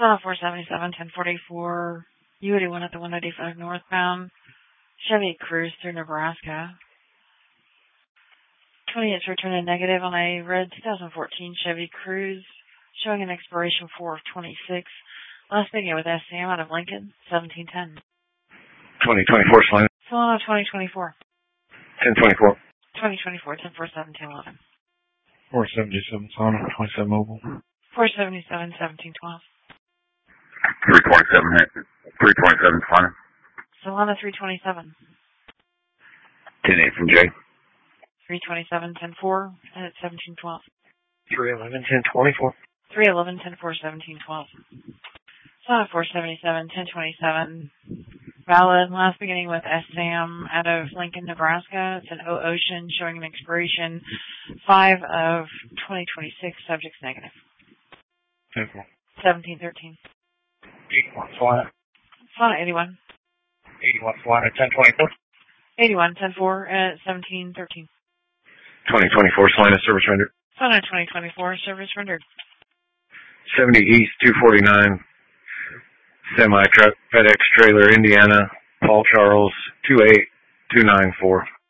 Solana 477, 1044, U81 at the 195 northbound. Chevy Cruise through Nebraska. 28's returning negative on a red 2014 Chevy Cruise, showing an expiration 4 of 26. Last speaking with SCM out of Lincoln, 1710. 2024 Solana. Solana 2024. 1024. 2024, 1047, 1011. 477 Solana, 27 mobile. 477, 1712. 327 Solana. Solana 327. 10-8 from Jay. 327, 10-4 at 1712. 311, 1024. 311, 10-4, 1712. Solana 477, 1027. Valid. Last beginning with SAM out of Lincoln, Nebraska. It's an O-Ocean showing an expiration 5 of 2026. Subject's negative. 1713. 81 Solana. Solana 81. 81 Solana, 1024. 81, 10-4 at 1713. 2024 Solana, service rendered. Solana 2024, service rendered. 70 East, 249. Semi-truck, FedEx trailer, Indiana, Paul Charles, 28294.